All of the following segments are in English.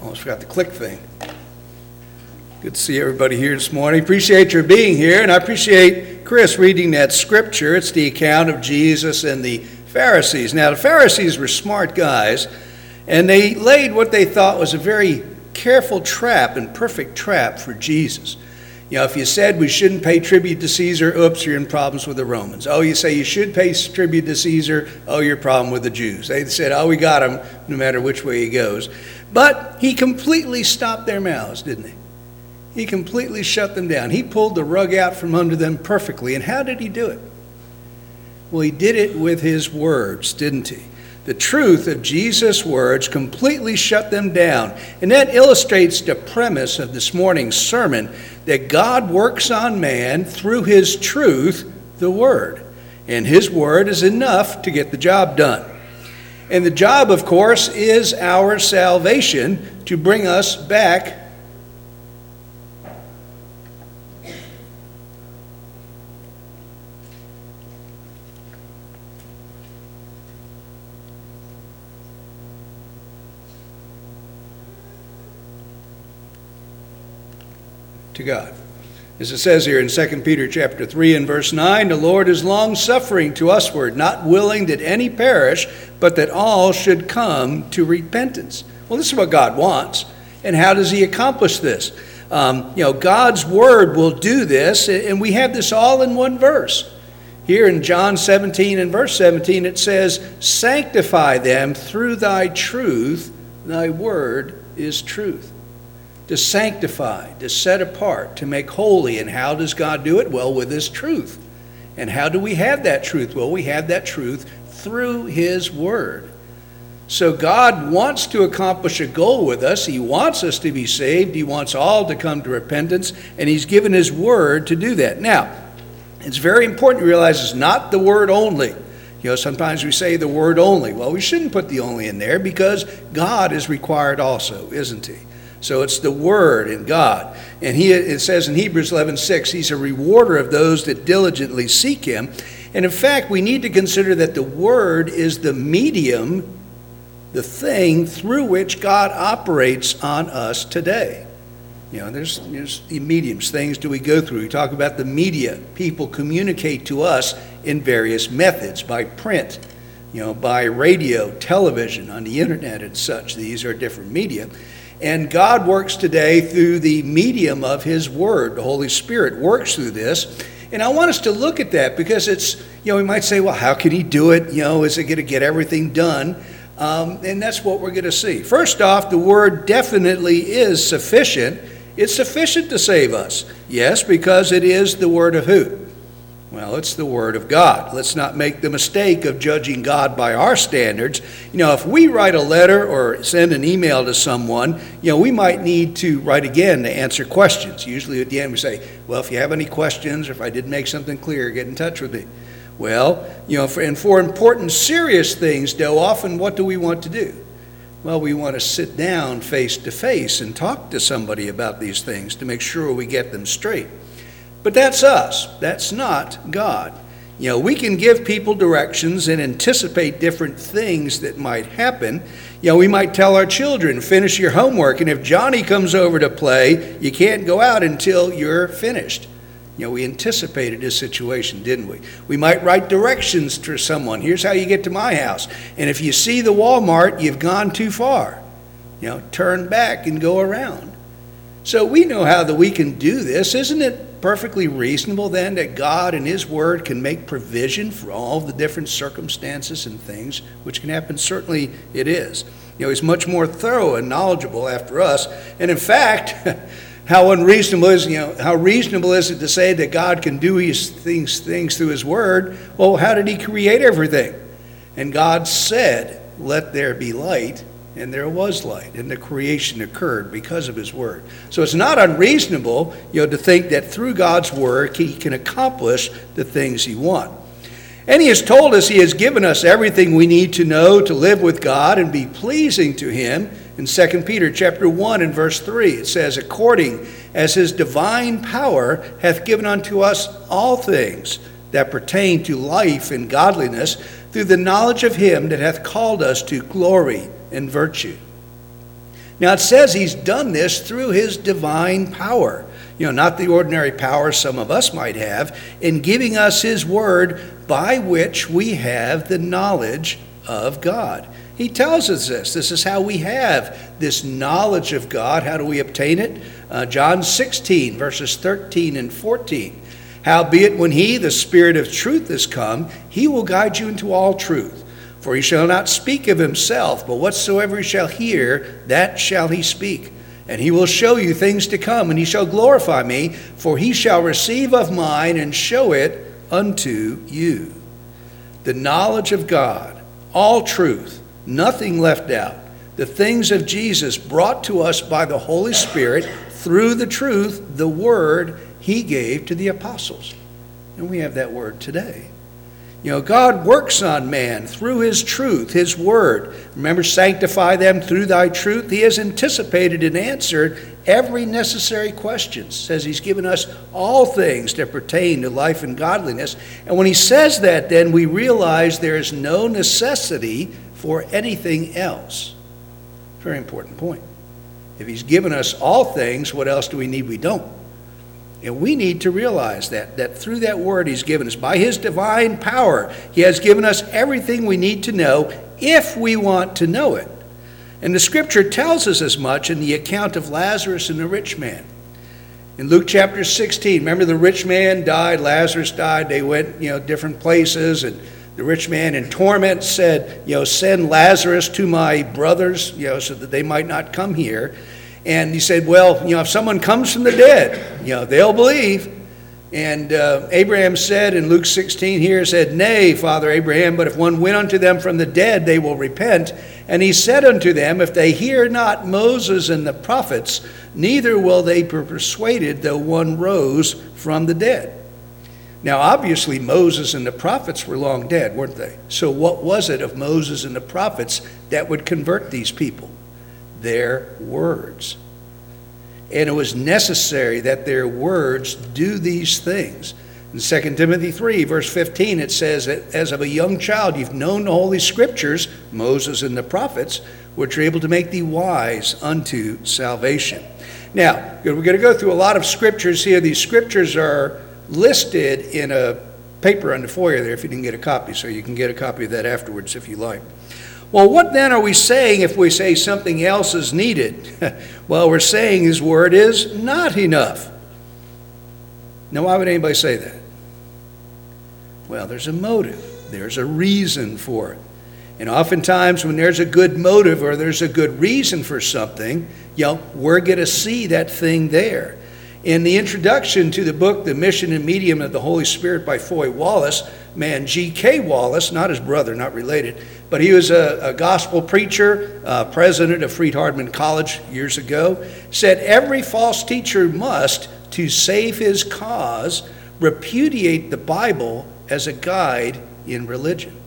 Almost forgot the click thing. Good to see everybody here this morning. Appreciate your being here, and I appreciate Chris reading that scripture. It's the account of Jesus and the Pharisees. Now, the Pharisees were smart guys, and they laid what they thought was a very careful trap and perfect trap for Jesus. You know, if you said we shouldn't pay tribute to Caesar, oops, you're in problems with the Romans. Oh, you say you should pay tribute to Caesar, oh, you're in problem with the Jews. They said, oh, we got him, no matter which way he goes. But he completely stopped their mouths, didn't he? He completely shut them down. He pulled the rug out from under them perfectly. And how did he do it? Well, he did it with his words, didn't he? The truth of Jesus' words completely shut them down. And that illustrates the premise of this morning's sermon, that God works on man through his truth, the Word. And his Word is enough to get the job done. And the job, of course, is our salvation, to bring us back to God. As it says here in 2 Peter chapter 3 and verse 9, the Lord is long-suffering to usward, not willing that any perish, but that all should come to repentance. Well, this is what God wants. And how does he accomplish this? God's word will do this, and we have this all in one verse. Here in John 17 and verse 17, it says, sanctify them through thy truth, thy word is truth. To sanctify, to set apart, to make holy. And how does God do it? Well, with his truth. And how do we have that truth? Well, we have that truth through his word. So God wants to accomplish a goal with us. He wants us to be saved. He wants all to come to repentance. And he's given his word to do that. Now, it's very important to realize it's not the word only. You know, sometimes we say the word only. Well, we shouldn't put the only in there, because God is required also, isn't he? So it's the Word and God. And it says in Hebrews 11:6, he's a rewarder of those that diligently seek him. And in fact, we need to consider that the Word is the medium, the thing through which God operates on us today. You know, there's the mediums, things do we go through. We talk about the media. People communicate to us in various methods, by print, by radio, television, on the internet and such. These are different media. And God works today through the medium of his word. The Holy Spirit works through this. And I want us to look at that, because it's, we might say, well, how can he do it? Is it going to get everything done? And that's what we're going to see. First off, the word definitely is sufficient. It's sufficient to save us. Yes, because it is the word of who? Well, it's the word of God. Let's not make the mistake of judging God by our standards. If we write a letter or send an email to someone, we might need to write again to answer questions. Usually at the end we say, well, if you have any questions, or if I didn't make something clear, get in touch with me. Well, for important, serious things, though, often what do we want to do? Well, we want to sit down face to face and talk to somebody about these things to make sure we get them straight. But that's us. That's not God. We can give people directions and anticipate different things that might happen. We might tell our children, finish your homework, and if Johnny comes over to play, you can't go out until you're finished. We anticipated this situation, didn't we? We might write directions to someone. Here's how you get to my house. And if you see the Walmart, you've gone too far. Turn back and go around. So we know how that we can do this. Isn't it perfectly reasonable then that God and his word can make provision for all the different circumstances and things which can happen? Certainly it is. He's much more thorough and knowledgeable after us. And in fact, how reasonable is it to say that God can do these things through his word? Well, how did he create everything? And God said, let there be light. And there was light, and the creation occurred because of his word. So it's not unreasonable, to think that through God's word, he can accomplish the things he wants. And he has told us he has given us everything we need to know to live with God and be pleasing to him. In 2 Peter chapter 1 and verse 3, it says, according as his divine power hath given unto us all things that pertain to life and godliness, through the knowledge of him that hath called us to glory and virtue. Now it says he's done this through his divine power. Not the ordinary power some of us might have, in giving us his word by which we have the knowledge of God. He tells us this. This is how we have this knowledge of God. How do we obtain it? John 16, verses 13 and 14. Howbeit, when he, the Spirit of truth, is come, he will guide you into all truth. For he shall not speak of himself, but whatsoever he shall hear, that shall he speak. And he will show you things to come, and he shall glorify me, for he shall receive of mine and show it unto you. The knowledge of God, all truth, nothing left out. The things of Jesus brought to us by the Holy Spirit through the truth, the word he gave to the apostles. And we have that word today. God works on man through his truth, his word. Remember, sanctify them through thy truth. He has anticipated and answered every necessary question. Says he's given us all things that pertain to life and godliness. And when he says that, then we realize there is no necessity for anything else. Very important point. If he's given us all things, what else do we need? We don't. And we need to realize that through that word he's given us, by his divine power, he has given us everything we need to know if we want to know it. And the scripture tells us as much in the account of Lazarus and the rich man. In Luke chapter 16, remember the rich man died, Lazarus died, they went, different places, and the rich man in torment said, send Lazarus to my brothers, so that they might not come here. And he said, well, if someone comes from the dead, they'll believe. And Abraham said in Luke 16 here, said, Nay, Father Abraham, but if one went unto them from the dead, they will repent. And he said unto them, if they hear not Moses and the prophets, neither will they be persuaded, though one rose from the dead. Now, obviously, Moses and the prophets were long dead, weren't they? So what was it of Moses and the prophets that would convert these people? Their words. And it was necessary that their words do these things. In 2 Timothy 3, verse 15, it says that as of a young child you've known the Holy Scriptures, Moses and the prophets, which are able to make thee wise unto salvation. Now, we're going to go through a lot of scriptures here. These scriptures are listed in a paper on the foyer there if you didn't get a copy, so you can get a copy of that afterwards if you like. Well, what then are we saying if we say something else is needed? Well, we're saying his word is not enough. Now, why would anybody say that? Well, there's a motive. There's a reason for it. And oftentimes when there's a good motive or there's a good reason for something, we're going to see that thing there. In the introduction to the book, The Mission and Medium of the Holy Spirit by Foy Wallace, man, G.K. Wallace, not his brother, not related, but he was a gospel preacher, president of Freed-Hardeman College years ago, said every false teacher must, to save his cause, repudiate the Bible as a guide in religion.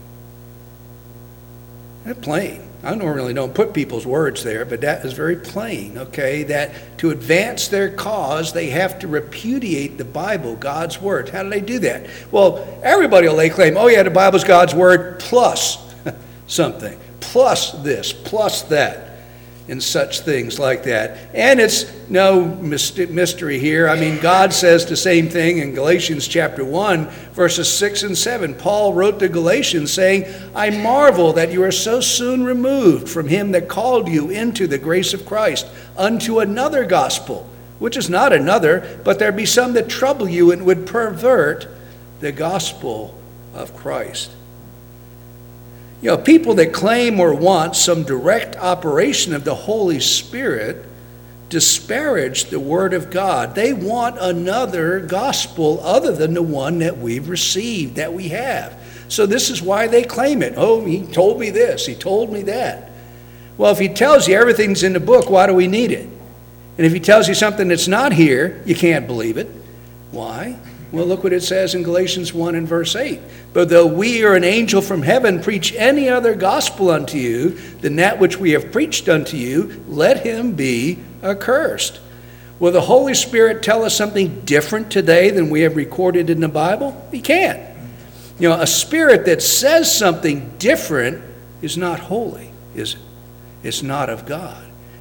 That's plain. I normally don't put people's words there, but that is very plain, okay? That to advance their cause, they have to repudiate the Bible, God's word. How do they do that? Well, everybody will lay claim, oh yeah, the Bible's God's word plus something, plus this, plus that, and such things like that. And it's no mystery here. I mean, God says the same thing in Galatians chapter 1, verses 6 and 7. Paul wrote to Galatians saying, I marvel that you are so soon removed from him that called you into the grace of Christ unto another gospel, which is not another, but there be some that trouble you and would pervert the gospel of Christ. People that claim or want some direct operation of the Holy Spirit disparage the Word of God. They want another gospel other than the one that we've received, that we have. So this is why they claim it. Oh, he told me this, he told me that. Well, if he tells you everything's in the book, why do we need it? And if he tells you something that's not here, you can't believe it. Why? Well, look what it says in Galatians 1 and verse 8. But though we or an angel from heaven preach any other gospel unto you than that which we have preached unto you, let him be accursed. Will the Holy Spirit tell us something different today than we have recorded in the Bible? He can't. A spirit that says something different is not holy, is it? It's not of God.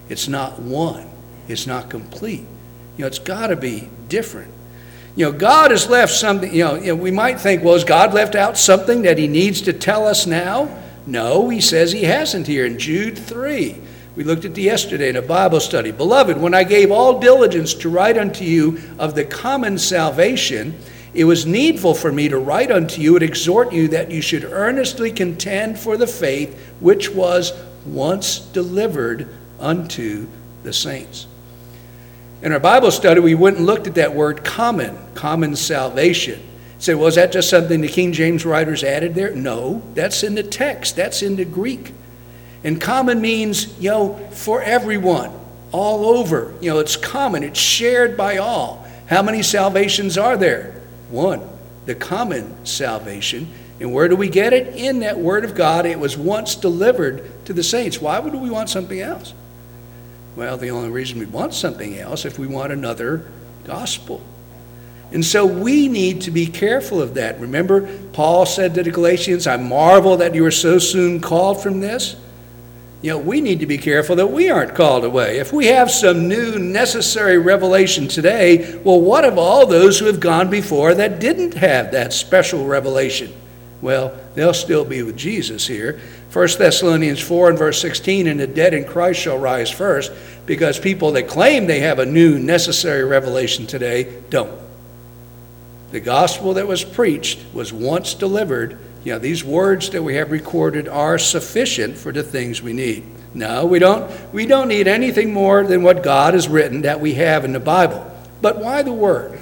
It's not one. It's not complete. It's got to be different. God has left something, we might think, well, has God left out something that he needs to tell us now? No, he says he hasn't here in Jude 3. We looked at it yesterday in a Bible study. Beloved, when I gave all diligence to write unto you of the common salvation, it was needful for me to write unto you and exhort you that you should earnestly contend for the faith which was once delivered unto the saints. In our Bible study, we went and looked at that word common salvation. Say, well, is that just something the King James writers added there? No, that's in the text. That's in the Greek. And common means, for everyone, all over. It's common. It's shared by all. How many salvations are there? One, the common salvation. And where do we get it? In that Word of God. It was once delivered to the saints. Why would we want something else? Well, the only reason we want something else if we want another gospel. And so we need to be careful of that. Remember, Paul said to the Galatians, I marvel that you are so soon called from this. We need to be careful that we aren't called away. If we have some new necessary revelation today, well, what of all those who have gone before that didn't have that special revelation? Well, they'll still be with Jesus here. 1 Thessalonians 4 and verse 16, and the dead in Christ shall rise first, because people that claim they have a new necessary revelation today don't. The gospel that was preached was once delivered. These words that we have recorded are sufficient for the things we need. No, we don't need anything more than what God has written that we have in the Bible. But why the Word?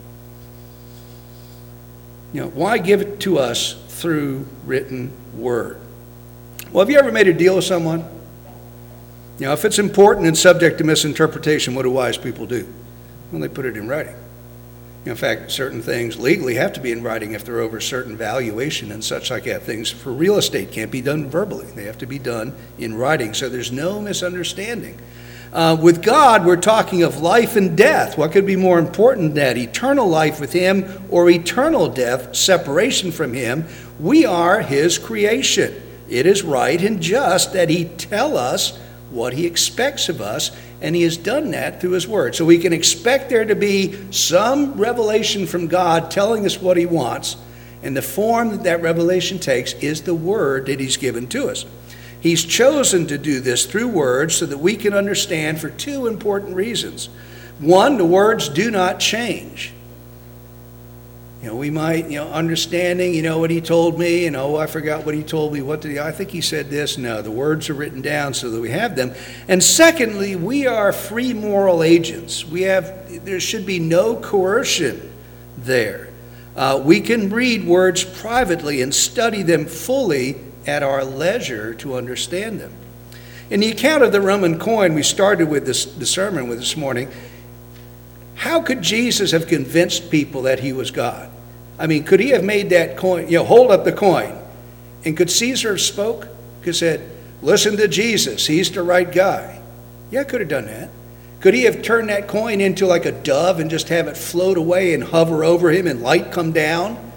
Why give it to us through written Word? Well, have you ever made a deal with someone? If it's important and subject to misinterpretation, what do wise people do? Well, they put it in writing. In fact, certain things legally have to be in writing if they're over a certain valuation and such like that. Things for real estate can't be done verbally. They have to be done in writing, so there's no misunderstanding. With God, we're talking of life and death. What could be more important than that? Eternal life with Him or eternal death, separation from Him. We are His creation. It is right and just that He tell us what He expects of us, and He has done that through His Word. So we can expect there to be some revelation from God telling us what He wants, and the form that that revelation takes is the Word that He's given to us. He's chosen to do this through words so that we can understand for two important reasons. One, the words do not change. We might, understanding, what he told me, and I forgot what he told me. I think he said this. No, the words are written down so that we have them. And secondly, we are free moral agents. There should be no coercion there. We can read words privately and study them fully at our leisure to understand them. In the account of the Roman coin we started with the sermon with this morning, how could Jesus have convinced people that he was God? I mean, could he have made that coin, hold up the coin, and could Caesar have spoke? Could have said, listen to Jesus, he's the right guy. Yeah, could have done that. Could he have turned that coin into like a dove and just have it float away and hover over him and light come down?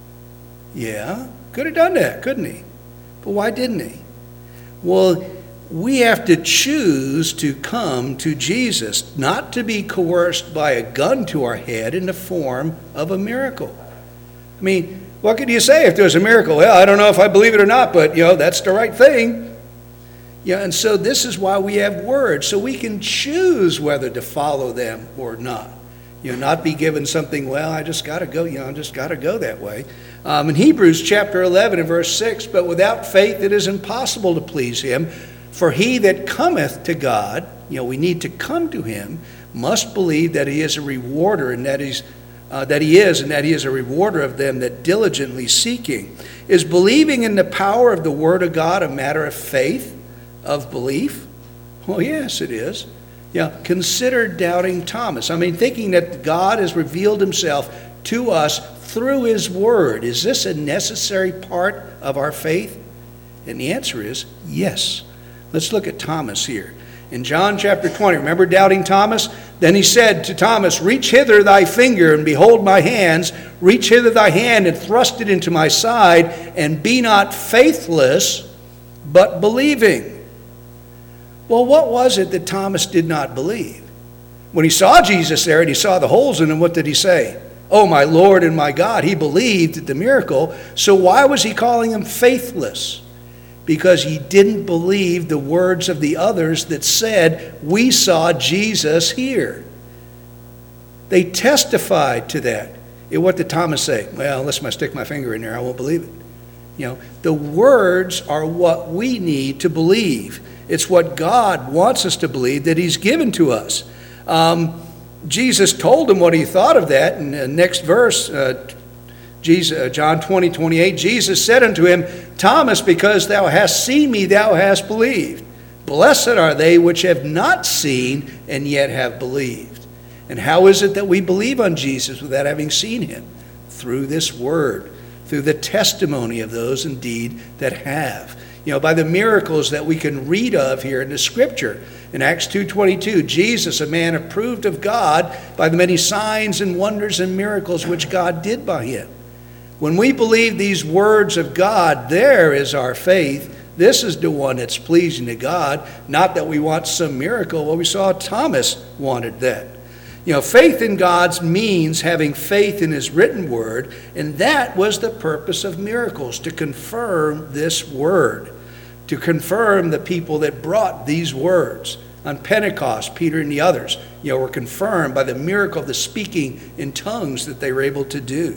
Yeah, could have done that, couldn't he? But why didn't he? Well, we have to choose to come to Jesus, not to be coerced by a gun to our head in the form of a miracle. I mean, what could you say if there was a miracle? Well, I don't know if I believe it or not, but, that's the right thing. And so this is why we have words, so we can choose whether to follow them or not. Not be given something, well, I just got to go, just got to go that way. In Hebrews chapter 11 and verse 6, but without faith it is impossible to please him. For he that cometh to God, we need to come to him, must believe that he is a rewarder, and that he is a rewarder of them that diligently seeking. Is believing in the power of the Word of God a matter of faith, of belief? Well, yes, it is. Consider doubting Thomas. Thinking that God has revealed himself to us through his Word. Is this a necessary part of our faith? And the answer is yes. Let's look at Thomas here. In John chapter 20, remember doubting Thomas? Then he said to Thomas, reach hither thy finger and behold my hands. Reach hither thy hand and thrust it into my side, and be not faithless, but believing. Well, what was it that Thomas did not believe? When he saw Jesus there and he saw the holes in him, what did he say? Oh, my Lord and my God. He believed at the miracle. So why was he calling him faithless? Because he didn't believe the words of the others that said, we saw Jesus here. They testified to that. And what did Thomas say? Well, unless I stick my finger in there, I won't believe it. You know, the words are what we need to believe. It's what God wants us to believe that he's given to us. Jesus told him what he thought of that. In the next verse, John 20:28, Jesus said unto him, Thomas, because thou hast seen me, thou hast believed. Blessed are they which have not seen and yet have believed. And how is it that we believe on Jesus without having seen him? Through this word, through the testimony of those indeed that have. You know, by the miracles that we can read of here in the scripture. In Acts 2:22, Jesus, a man approved of God by the many signs and wonders and miracles which God did by him. When we believe these words of God, there is our faith. This is the one that's pleasing to God. Not that we want some miracle. Well, we saw Thomas wanted that. You know, faith in God means having faith in his written word, and that was the purpose of miracles, to confirm this word, to confirm the people that brought these words. On Pentecost, Peter and the others, you know, were confirmed by the miracle of the speaking in tongues that they were able to do.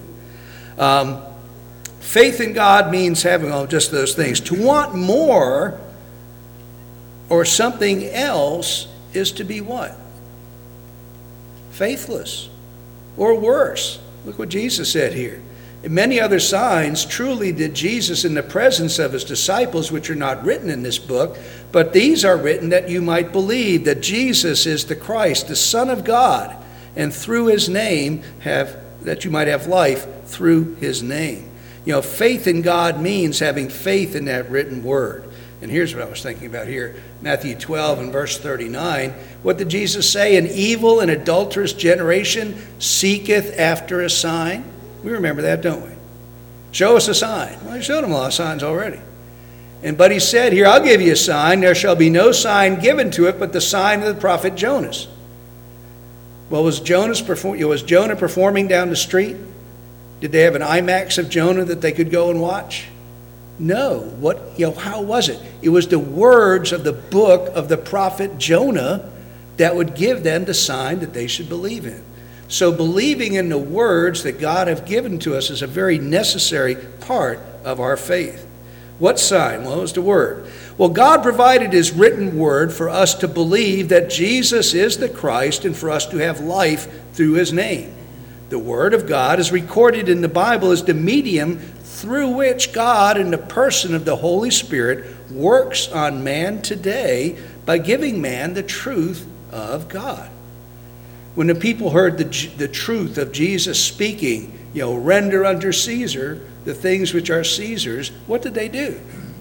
Faith in God means having just those things. To want more or something else is to be what? Faithless, or worse. Look what Jesus said here. And many other signs truly did Jesus in the presence of his disciples, which are not written in this book, but these are written that you might believe that Jesus is the Christ, the Son of God, and through his name that you might have life through his name. You know, faith in God means having faith in that written word. And here's what I was thinking about here. Matthew 12 and verse 39. What did Jesus say? An evil and adulterous generation seeketh after a sign. We remember that, don't we? Show us a sign. Well, I showed him a lot of signs already. But he said here, I'll give you a sign. There shall be no sign given to it but the sign of the prophet Jonas. Well, was Jonah performing down the street? Did they have an IMAX of Jonah that they could go and watch? No. How was it? It was the words of the book of the prophet Jonah that would give them the sign that they should believe in. So believing in the words that God have given to us is a very necessary part of our faith. What sign? Well, it was the word. Well, God provided his written word for us to believe that Jesus is the Christ and for us to have life through his name. The word of God is recorded in the Bible as the medium through which God, in the person of the Holy Spirit, works on man today by giving man the truth of God. When the people heard the truth of Jesus speaking, render unto Caesar the things which are Caesar's, what did they do?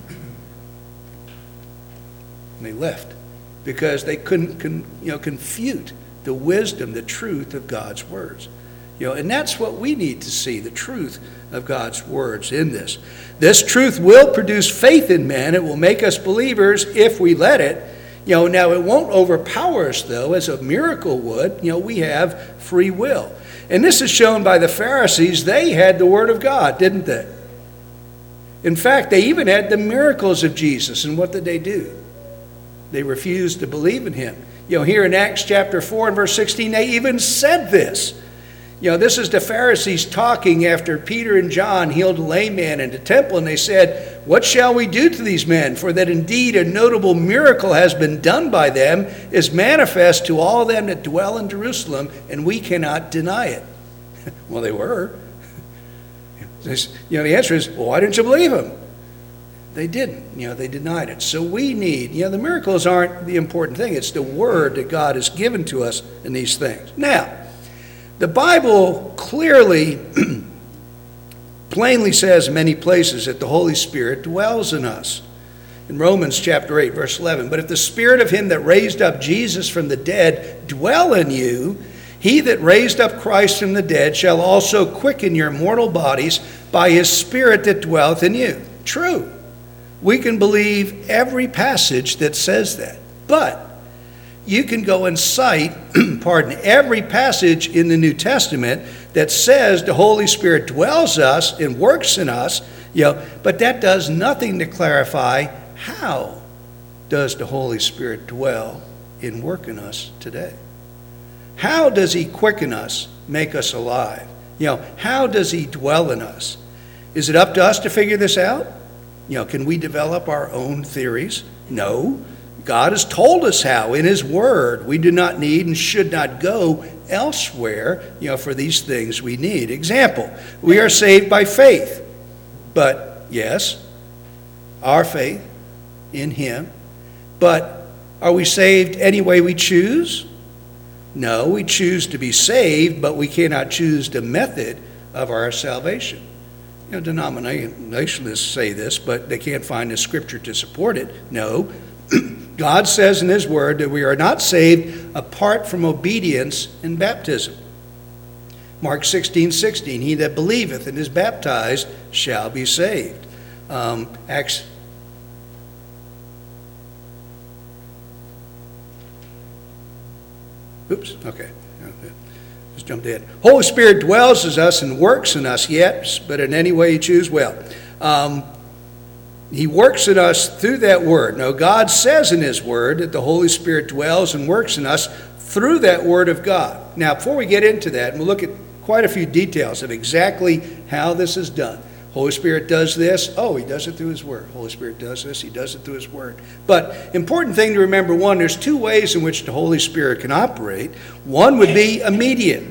They left because they couldn't confute the wisdom, the truth of God's words. And that's what we need to see, the truth of God's words in this. This truth will produce faith in men. It will make us believers if we let it. Now it won't overpower us, though, as a miracle would. We have free will. And this is shown by the Pharisees. They had the word of God, didn't they? In fact, they even had the miracles of Jesus. And what did they do? They refused to believe in him. Here in Acts chapter 4 and verse 16, they even said this. This is the Pharisees talking after Peter and John healed a lame man in the temple, and they said, "What shall we do to these men? For that indeed a notable miracle has been done by them, is manifest to all them that dwell in Jerusalem, and we cannot deny it." Well, they were. The answer is, well, why didn't you believe them? They didn't. They denied it. So we need, the miracles aren't the important thing. It's the word that God has given to us in these things. Now, the Bible clearly, plainly says in many places that the Holy Spirit dwells in us. In Romans chapter 8, verse 11, "But if the Spirit of him that raised up Jesus from the dead dwell in you, he that raised up Christ from the dead shall also quicken your mortal bodies by his Spirit that dwelleth in you." True. We can believe every passage that says that. But you can go and cite, every passage in the New Testament that says the Holy Spirit dwells us and works in us, but that does nothing to clarify how does the Holy Spirit dwell and work in us today. How does he quicken us, make us alive? How does he dwell in us? Is it up to us to figure this out? Can we develop our own theories? No. God has told us how in his word. We do not need and should not go elsewhere, for these things we need. Example, we are saved by faith. But yes, our faith in him. But are we saved any way we choose? No, we choose to be saved, but we cannot choose the method of our salvation. Denominationalists say this, but they can't find the scripture to support it. No. God says in his word that we are not saved apart from obedience in baptism. Mark 16:16, he that believeth and is baptized shall be saved. Acts. Oops, okay. Just jumped ahead. Holy Spirit dwells in us and works in us, yes, but in any way you choose, well. He works in us through that word. Now, God says in his word that the Holy Spirit dwells and works in us through that word of God. Now, before we get into that, we'll look at quite a few details of exactly how this is done. Holy Spirit does this. Oh, he does it through his word. Holy Spirit does this. He does it through his word. But important thing to remember, one, there's two ways in which the Holy Spirit can operate. One would be immediate,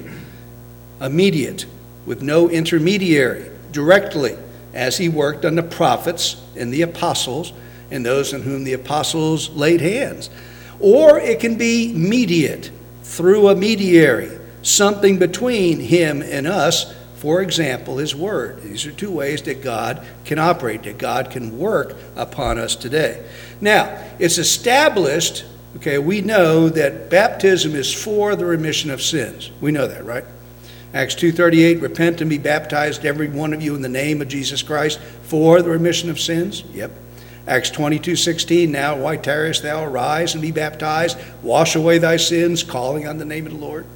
with no intermediary, directly, as he worked on the prophets and the apostles and those on whom the apostles laid hands. Or it can be mediate, through a mediary, something between him and us, for example, his word. These are two ways that God can operate, that God can work upon us today. Now, it's established, we know that baptism is for the remission of sins. We know that, right? Acts 2:38, repent and be baptized, every one of you, in the name of Jesus Christ for the remission of sins. Yep. Acts 22:16, now why tarriest thou? Arise and be baptized, wash away thy sins, calling on the name of the Lord.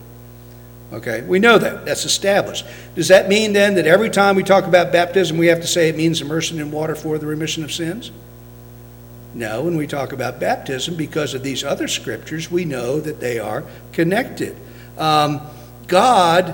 We know that. That's established. Does that mean then that every time we talk about baptism, we have to say it means immersion in water for the remission of sins? No, when we talk about baptism, because of these other scriptures, we know that they are connected. God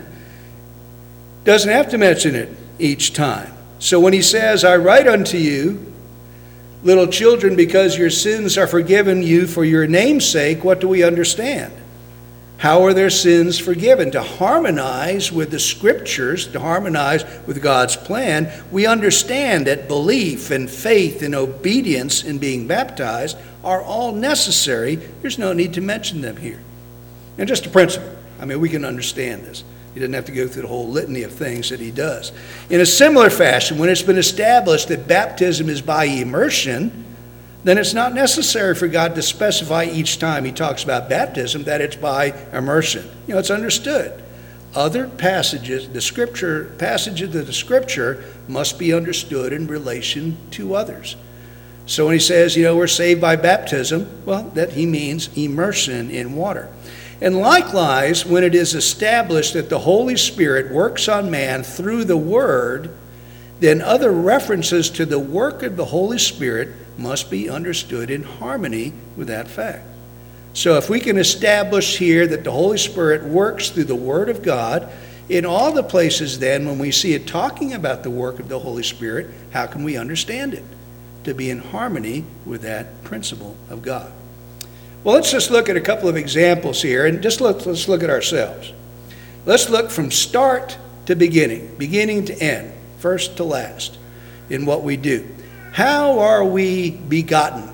doesn't have to mention it each time. So when he says, I write unto you, little children, because your sins are forgiven you for your name's sake, what do we understand? How are their sins forgiven? To harmonize with the scriptures, to harmonize with God's plan, we understand that belief and faith and obedience in being baptized are all necessary. There's no need to mention them here. And just a principle. We can understand this. He doesn't have to go through the whole litany of things that he does. In a similar fashion, when it's been established that baptism is by immersion, then it's not necessary for God to specify each time he talks about baptism that it's by immersion. It's understood. Other passages, passages of the scripture must be understood in relation to others. So when he says, we're saved by baptism, well, that he means immersion in water. And likewise, when it is established that the Holy Spirit works on man through the Word, then other references to the work of the Holy Spirit must be understood in harmony with that fact. So if we can establish here that the Holy Spirit works through the Word of God, in all the places then, when we see it talking about the work of the Holy Spirit, how can we understand it? To be in harmony with that principle of God. Well, let's just look at a couple of examples here, and let's look at ourselves. Let's look from start to beginning to end, first to last, in what we do. How are we begotten?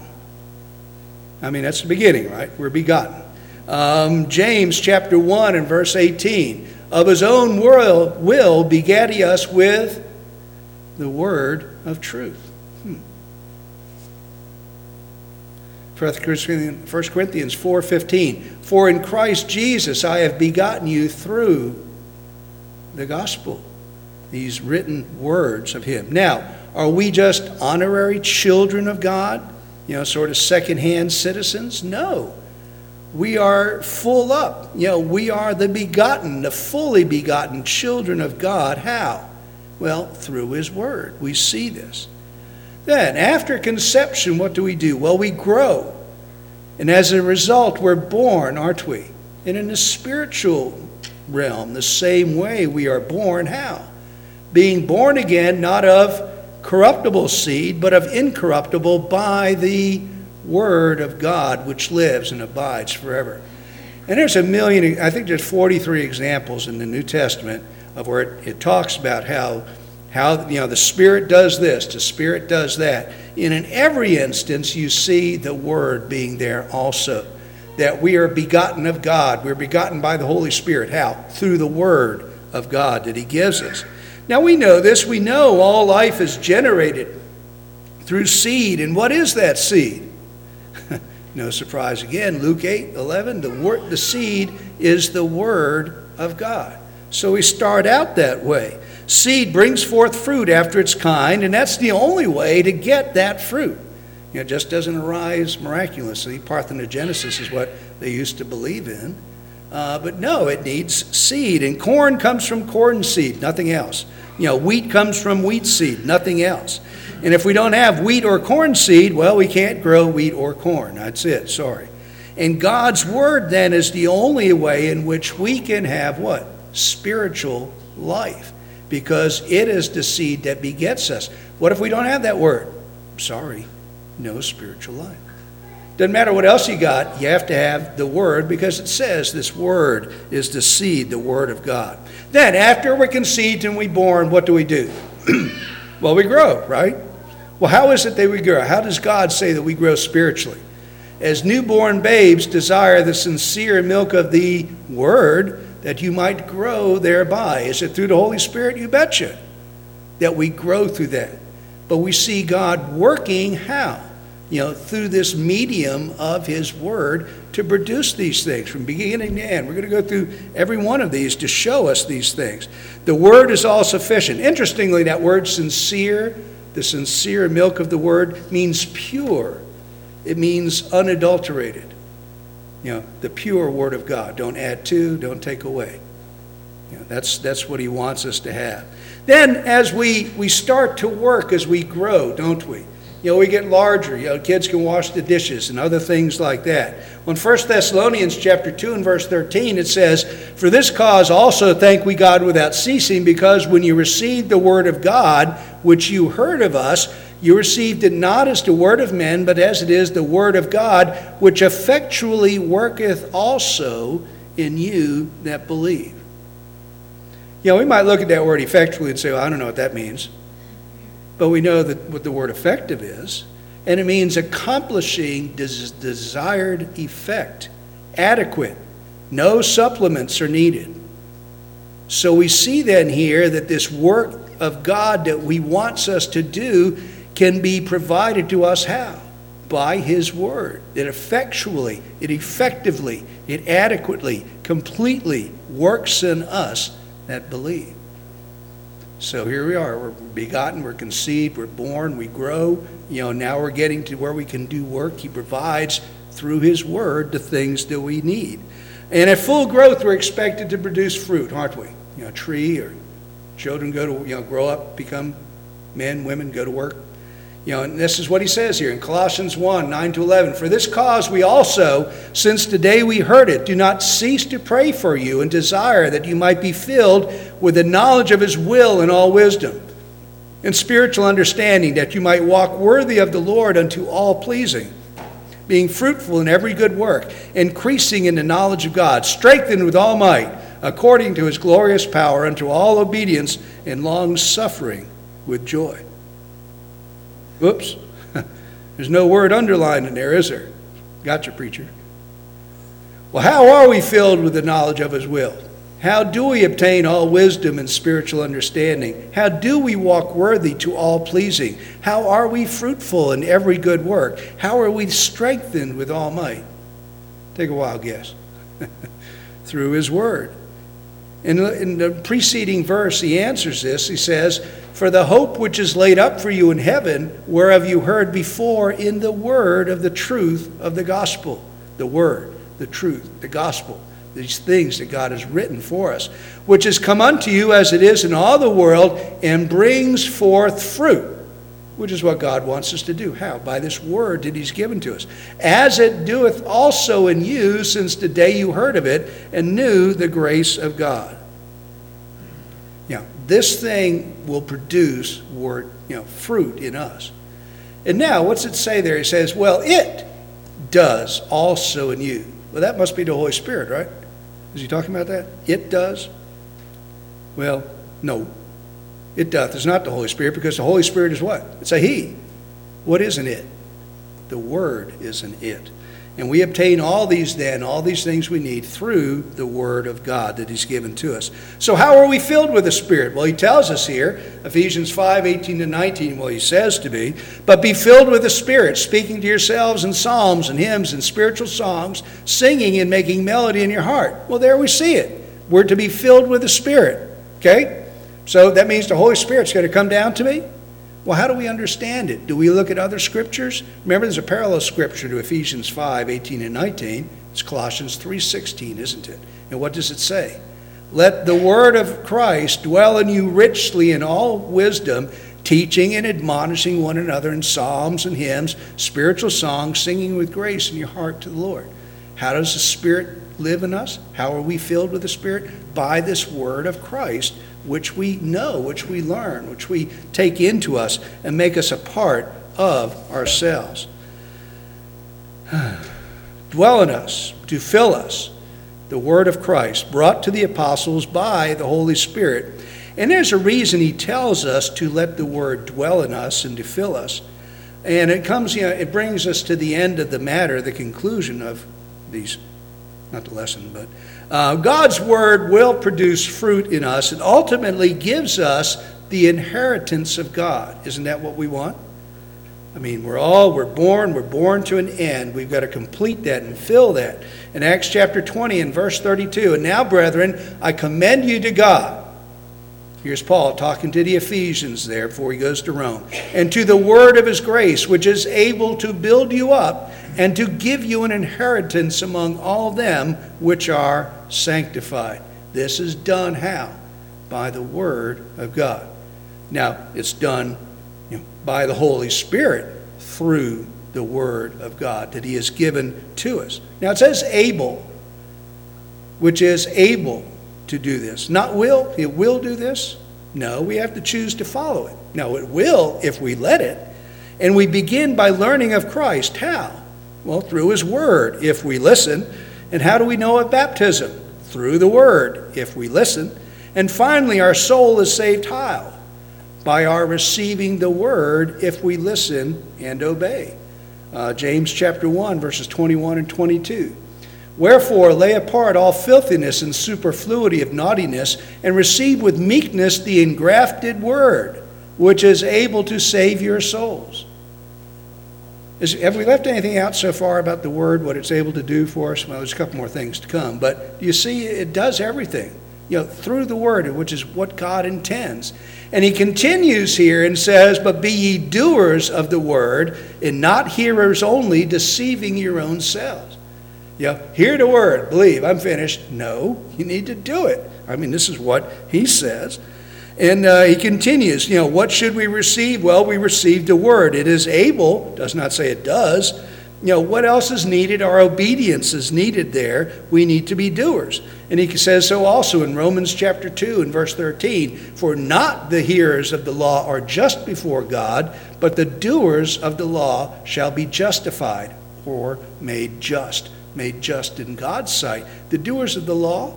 That's the beginning, right? We're begotten. James chapter 1 and verse 18. Of his own will begat he us with the word of truth. 1 Corinthians 4:15. For in Christ Jesus I have begotten you through the gospel. These written words of him. Now, are we just honorary children of God? sort of second-hand citizens? No. We are full up. We are the begotten, the fully begotten children of God. How? Well, through his word. We see this. Then, after conception, what do? Well, we grow. And as a result, we're born, aren't we? And in the spiritual realm, the same way we are born. How? Being born again, not of corruptible seed, but of incorruptible by the word of God, which lives and abides forever. And there's I think there's 43 examples in the New Testament of where it talks about how the Spirit does this, the Spirit does that. And in every instance, you see the Word being there also. That we are begotten of God. We're begotten by the Holy Spirit. How? Through the Word of God that he gives us. Now we know this. We know all life is generated through seed. And what is that seed? No surprise again. Luke 8:11. The seed is the Word of God. So we start out that way. Seed brings forth fruit after its kind, and that's the only way to get that fruit. It just doesn't arise miraculously. Parthenogenesis is what they used to believe in. But no, it needs seed. And corn comes from corn seed, nothing else. Wheat comes from wheat seed, nothing else. And if we don't have wheat or corn seed, well, we can't grow wheat or corn. That's it, sorry. And God's word then is the only way in which we can have what? Spiritual life. Because it is the seed that begets us. What if we don't have that word? Sorry, no spiritual life. Doesn't matter what else you got, you have to have the word, because it says this word is the seed, the word of God. Then after we're conceived and we're born, what do? Well, we grow, right? Well, how is it that we grow? How does God say that we grow spiritually? As newborn babes desire the sincere milk of the word, that you might grow thereby. Is it through the Holy Spirit? You betcha. That we grow through that. But we see God working how? Through this medium of his word to produce these things from beginning to end. We're going to go through every one of these to show us these things. The word is all sufficient. Interestingly, that word sincere, the sincere milk of the word, means pure. It means unadulterated. The pure word of God. Don't add to, don't take away. That's what he wants us to have. Then as we start to work, as we grow, don't we? We get larger. Kids can wash the dishes and other things like that. Well, in 1 Thessalonians chapter 2 and verse 13, it says, "For this cause also thank we God without ceasing, because when you received the word of God, which you heard of us, you received it not as the word of men, but as it is the word of God, which effectually worketh also in you that believe." We might look at that word effectually and say, well, I don't know what that means. But we know that what the word effective is. And it means accomplishing desired effect. Adequate. No supplements are needed. So we see then here that this work of God that he wants us to do can be provided to us how? By his word. It effectually, it effectively, it adequately, completely works in us that believe. So here we are. We're begotten, we're conceived, we're born, we grow. Now we're getting to where we can do work. He provides through his word the things that we need. And at full growth, we're expected to produce fruit, aren't we? A tree, or children go to, grow up, become men, women, go to work. And this is what he says here in Colossians 1, 9-11. "For this cause we also, since the day we heard it, do not cease to pray for you and desire that you might be filled with the knowledge of his will and all wisdom and spiritual understanding, that you might walk worthy of the Lord unto all pleasing, being fruitful in every good work, increasing in the knowledge of God, strengthened with all might, according to his glorious power, unto all obedience and long suffering with joy." Oops, there's no word underlined in there, is there? Gotcha, preacher. Well, how are we filled with the knowledge of his will? How do we obtain all wisdom and spiritual understanding? How do we walk worthy to all pleasing? How are we fruitful in every good work? How are we strengthened with all might? Take a wild guess. Through his word. In the preceding verse, he answers this. He says, "For the hope which is laid up for you in heaven, whereof you heard before in the word of the truth of the gospel." The word, the truth, the gospel. These things that God has written for us, which has come unto you as it is in all the world, and brings forth fruit, which is what God wants us to do. How? By this word that he's given to us. "As it doeth also in you since the day you heard of it, and knew the grace of God." This thing will produce fruit in us. And now, what's it say there? He says, well, it does also in you. Well, that must be the Holy Spirit, right? Is he talking about that? It does? Well, no. It doth. It's not the Holy Spirit, because the Holy Spirit is what? It's a he. What is an it? The Word is an it. And we obtain all these things we need through the Word of God that he's given to us. So how are we filled with the Spirit? Well, he tells us here, Ephesians 5:18-19, well, he says to be, "But be filled with the Spirit, speaking to yourselves in psalms and hymns and spiritual songs, singing and making melody in your heart." Well, there we see it. We're to be filled with the Spirit. Okay? So that means the Holy Spirit's going to come down to me? Well, how do we understand it? Do we look at other scriptures? Remember, there's a parallel scripture to Ephesians 5:18-19. It's Colossians 3:16, isn't it? And what does it say? "Let the word of Christ dwell in you richly in all wisdom, teaching and admonishing one another in psalms and hymns, spiritual songs, singing with grace in your heart to the Lord." How does the Spirit live in us? How are we filled with the Spirit? By this word of Christ, which we know, which we learn, which we take into us and make us a part of ourselves. Dwell in us, to fill us, the word of Christ, brought to the apostles by the Holy Spirit. And there's a reason he tells us to let the word dwell in us and to fill us. And it comes, it brings us to the end of the matter, the conclusion of these, not the lesson, but God's word will produce fruit in us and ultimately gives us the inheritance of God. Isn't that what we want? I mean, we're born to an end. We've got to complete that and fill that. In Acts chapter 20 and verse 32, "And now, brethren, I commend you to God." Here's Paul talking to the Ephesians there before he goes to Rome. "And to the word of his grace, which is able to build you up and to give you an inheritance among all them which are sanctified." This is done how? By the word of God. Now, it's done by the Holy Spirit through the word of God that he has given to us. Now, it says able, which is able to do this. Not will. It will do this. No, we have to choose to follow it. Now, it will if we let it. And we begin by learning of Christ. How? Well, through his word, if we listen. And how do we know of baptism? Through the word, if we listen. And finally, our soul is saved how? By our receiving the word, if we listen and obey. James chapter 1, verses 21 and 22. "Wherefore lay apart all filthiness and superfluity of naughtiness, and receive with meekness the engrafted word, which is able to save your souls." Have we left anything out so far about the word, what it's able to do for us? Well, there's a couple more things to come, but you see, it does everything, through the word, which is what God intends. And he continues here and says, "But be ye doers of the word, and not hearers only, deceiving your own selves." Hear the word, believe, I'm finished. No, you need to do it. I mean, this is what he says. And he continues, what should we receive? Well, we receive the word. It is able, does not say it does. What else is needed? Our obedience is needed there. We need to be doers. And he says so also in Romans chapter 2 and verse 13, "For not the hearers of the law are just before God, but the doers of the law shall be justified," or made just in God's sight. The doers of the law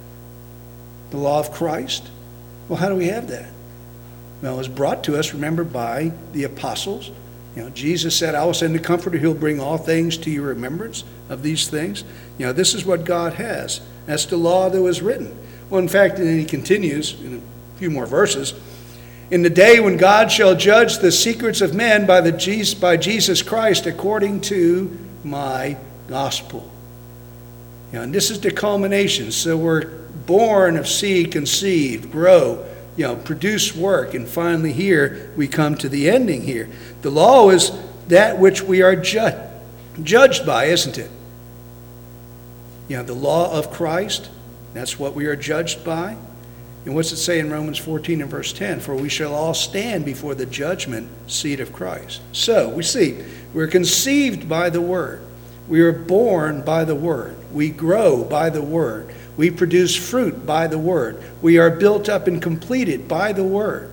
of Christ. Well, how do we have that? Well, it was brought to us, remember, by the apostles. Jesus said, "I will send the Comforter. He'll bring all things to your remembrance of these things." This is what God has. That's the law that was written. Well, in fact, and then he continues in a few more verses. "In the day when God shall judge the secrets of men by Jesus Christ according to my gospel." And this is the culmination. So we're born of seed, conceived, grow, produce work, and finally here we come to the ending here. The law is that which we are judged by, isn't it? The law of Christ, that's what we are judged by. And what's it say in Romans 14 and verse 10? For we shall all stand before the judgment seat of Christ. So, we see, we're conceived by the Word. We are born by the Word. We grow by the Word. We produce fruit by the Word. We are built up and completed by the Word.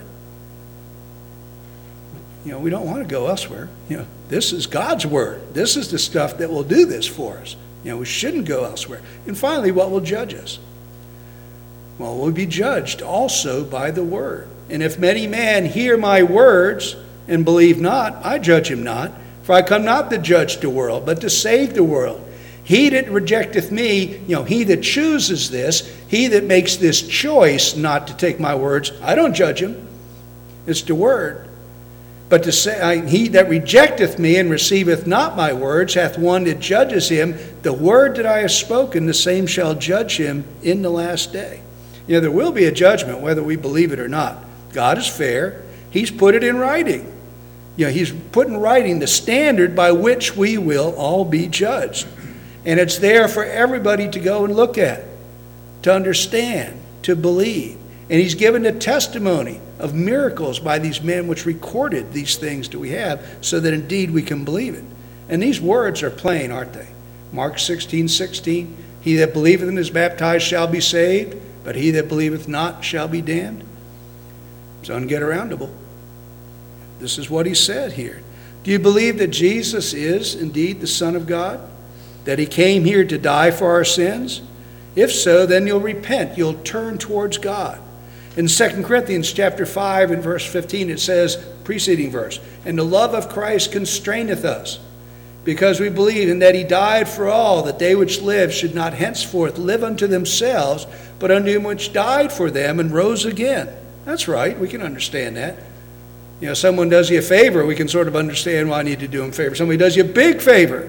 We don't want to go elsewhere. This is God's Word. This is the stuff that will do this for us. We shouldn't go elsewhere. And finally, what will judge us? Well, we'll be judged also by the Word. And if any man hear my words and believe not, I judge him not. For I come not to judge the world, but to save the world. He that rejecteth me, he that chooses this, he that makes this choice not to take my words, I don't judge him. It's the Word. But to say, he that rejecteth me and receiveth not my words hath one that judges him. The word that I have spoken, the same shall judge him in the last day. There will be a judgment whether we believe it or not. God is fair. He's put it in writing. He's put in writing the standard by which we will all be judged. And it's there for everybody to go and look at, to understand, to believe. And he's given a testimony of miracles by these men which recorded these things that we have, so that indeed we can believe it. And these words are plain, aren't they? Mark 16:16, he that believeth and is baptized shall be saved, but he that believeth not shall be damned. It's ungetaroundable. This is what he said here. Do you believe that Jesus is indeed the Son of God? That he came here to die for our sins? If so, then you'll repent. You'll turn towards God. In 2 Corinthians chapter 5 and verse 15, it says, preceding verse, and the love of Christ constraineth us, because we believe in that he died for all, that they which live should not henceforth live unto themselves, but unto him which died for them and rose again. That's right. We can understand that. Someone does you a favor, we can sort of understand why I need to do him a favor. Somebody does you a big favor,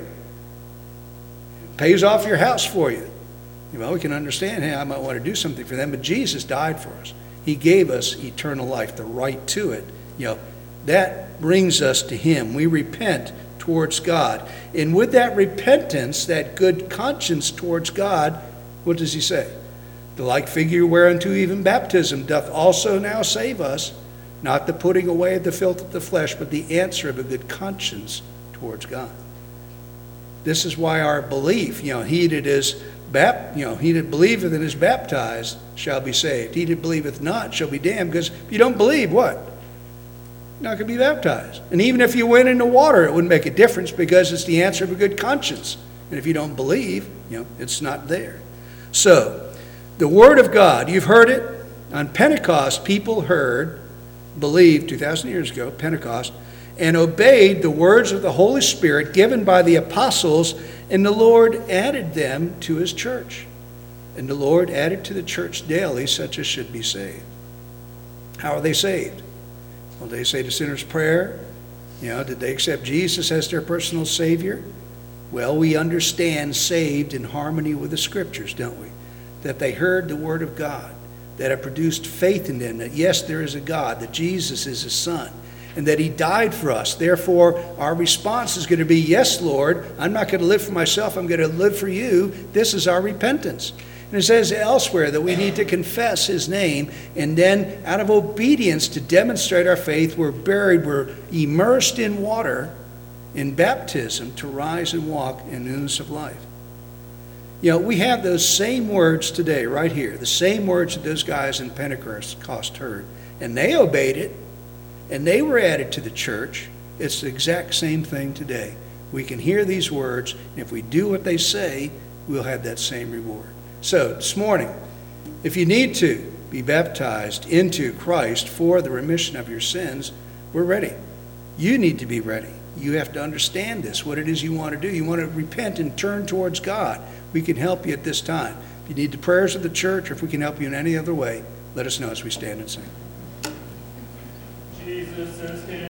pays off your house for you. We can understand, hey, I might want to do something for them, but Jesus died for us. He gave us eternal life, the right to it. That brings us to him. We repent towards God. And with that repentance, that good conscience towards God, what does he say? The like figure whereunto even baptism doth also now save us, not the putting away of the filth of the flesh, but the answer of a good conscience towards God. This is why our belief, he that believeth and is baptized shall be saved. He that believeth not shall be damned. Because if you don't believe, what? You're not going to be baptized. And even if you went in the water, it wouldn't make a difference, because it's the answer of a good conscience. And if you don't believe, it's not there. So, the Word of God, you've heard it. On Pentecost, people believed 2,000 years ago, Pentecost, and obeyed the words of the Holy Spirit given by the apostles, and the Lord added them to his church. And the Lord added to the church daily such as should be saved. How are they saved? Well, they say the sinner's prayer. Did they accept Jesus as their personal Savior? Well, we understand saved in harmony with the Scriptures, don't we? That they heard the Word of God, that it produced faith in them, that yes, there is a God, that Jesus is his Son, and that he died for us. Therefore, our response is going to be, yes, Lord, I'm not going to live for myself, I'm going to live for you. This is our repentance. And it says elsewhere that we need to confess his name, and then out of obedience to demonstrate our faith, we're buried, we're immersed in water in baptism to rise and walk in newness of life. We have those same words today, right here, the same words that those guys in Pentecost heard, and they obeyed it, and they were added to the church. It's the exact same thing today. We can hear these words, and if we do what they say, we'll have that same reward. So, this morning, if you need to be baptized into Christ for the remission of your sins, we're ready. You need to be ready. You have to understand this, what it is you want to do. You want to repent and turn towards God. We can help you at this time. If you need the prayers of the church, or if we can help you in any other way, let us know as we stand and sing. Jesus says,